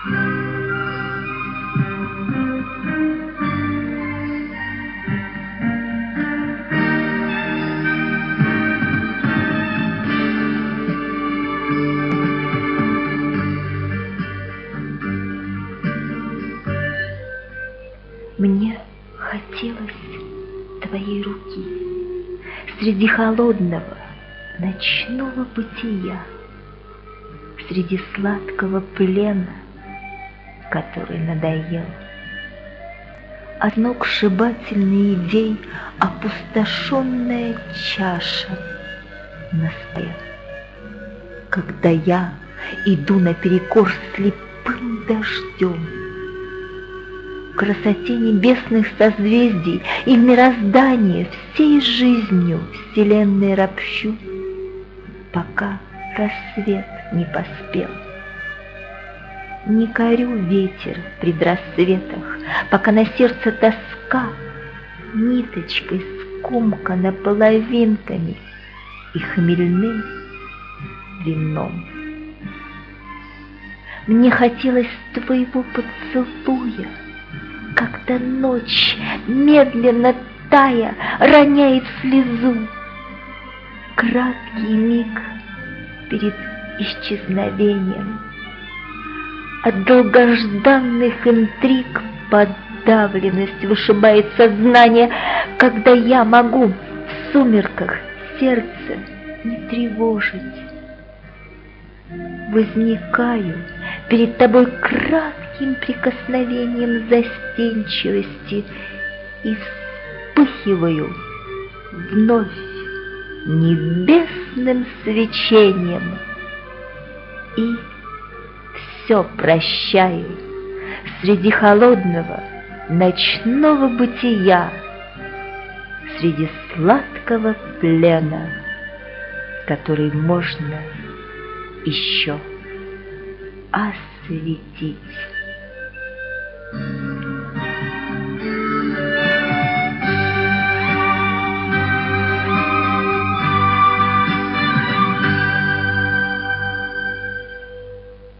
Мне хотелось твоей руки среди холодного ночного бытия, среди сладкого плена, который надоел. От сногсшибательной идей опустошенная чаша на столе. Когда я иду наперекор слепым дождем, красоте небесных созвездий и в мироздании всей жизнью вселенной ропщу, пока рассвет не поспел. Не корю ветер в предрассветах, пока на сердце тоска ниточкой скомкана половинками и хмельным вином. Мне хотелось твоего поцелуя, когда ночь, медленно тая, роняет слезу. Краткий миг перед исчезновением. От долгожданных интриг подавленность вышибает сознание, когда я могу в сумерках сердце не тревожить. Возникаю перед тобой кратким прикосновением застенчивости и вспыхиваю вновь небесным свечением и все прощаю среди холодного ночного бытия, среди сладкого плена, который можно еще осветить.